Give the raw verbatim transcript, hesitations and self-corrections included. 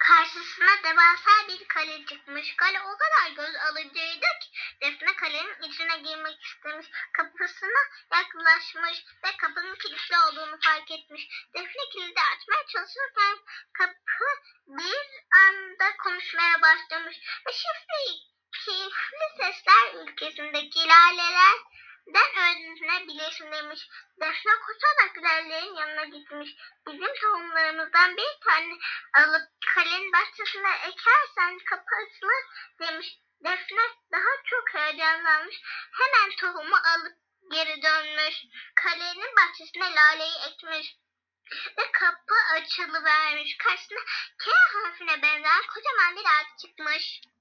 Karşısına devasa bir kale çıkmış. Kale o kadar göz alıcıydı ki Defne kalenin içine girmek istemiş. Kapısına yaklaşmış ve kapının kilitli olduğunu fark etmiş. Defne kilidi açmaya çalışırken kapı bir anda konuşmaya başlamış. Ve şifreyi keyifli sesler ülkesindeki lalelerden öğrenebilirsin demiş. Defne koşarak lalelerin yanına gitmiş. Bizim tohumlarımızdan bir tane alıp kalenin bahçesine ekersen kapı açılır demiş. Defne daha çok heyecanlanmış. Hemen tohumu alıp geri dönmüş. Kalenin bahçesine laleyi ekmiş. Ve kapı açılıvermiş. Karşısına K harfine benzer kocaman bir ağaç çıkmış.